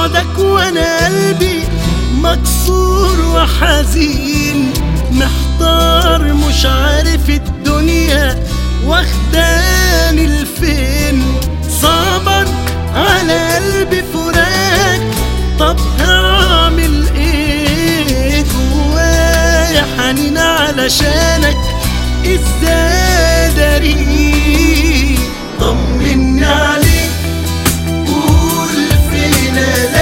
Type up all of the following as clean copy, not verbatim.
بعدك وانا قلبي مكسور وحزين، محتار مش عارف الدنيا واخداني لفين. صعبا على قلبي فراق، طب هعمل ايه؟ جوايا حنين علشانك ازاي اداريه؟ طمني عليك، قول فين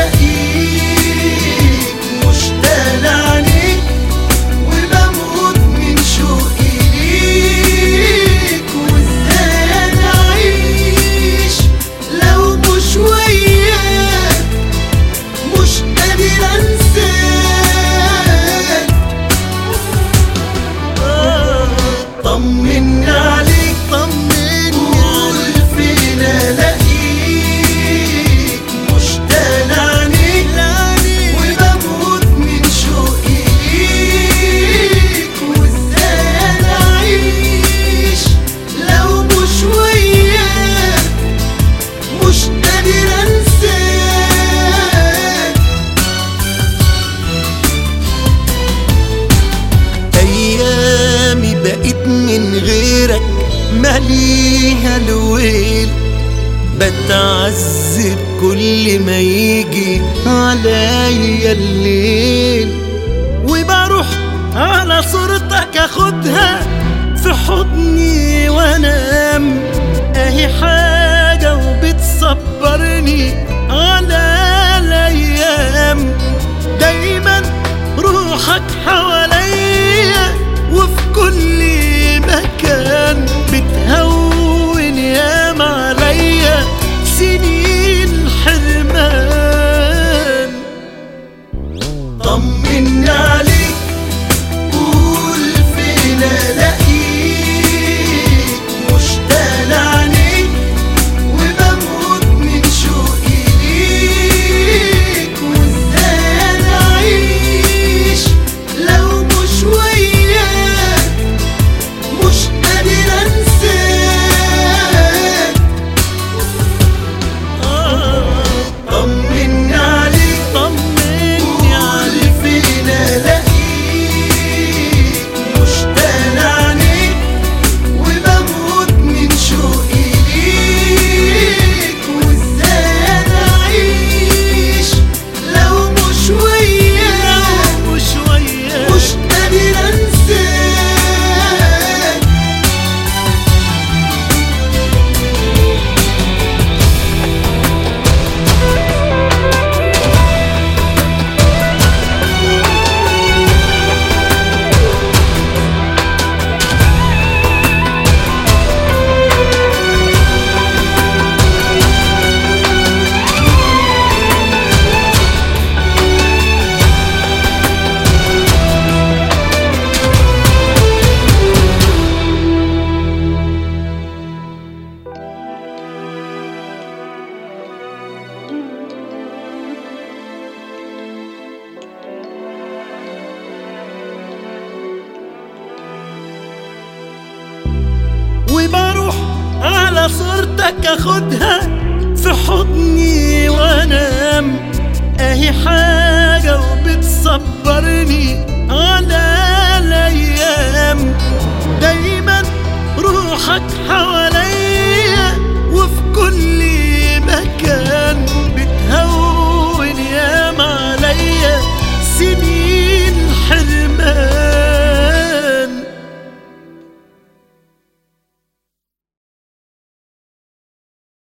الاقيك، مشتاق لعينيك وبموت من شوقي ليك. وازاي انا اعيش لو مش وياك، مش قادر انساك. طمني عليك، قول فين الاقيك، مشتاق لعينيك وبموت من شوقي ليك. وازاي انا اعيش لو مش وياك، مش قادر انساك. ايامي بقيت من غيرك ماليها الويل، بتعذب كل ما يجي عليا الليل. وبروح على صورتك اخدها في حضني وانام، اهي حاجة وبتصبرني على الايام. دايما روحك حواليا وفي كل مكان، بتهون ياما عليا سنين حرمان. طمني عليك، قول فين الاقيك، مشتاق لعينيك وبموت من شوقي ليك. وازاي انا اعيش لو مش وياك، مش قادر انساك. طمني عليك، قول فين الاقيك، مشتاق لعينيك وبموت من شوقي ليك. وازاي انا اعيش لو مش وياك، مش قادر انساك. وبروح على صورتك اخدها في حضني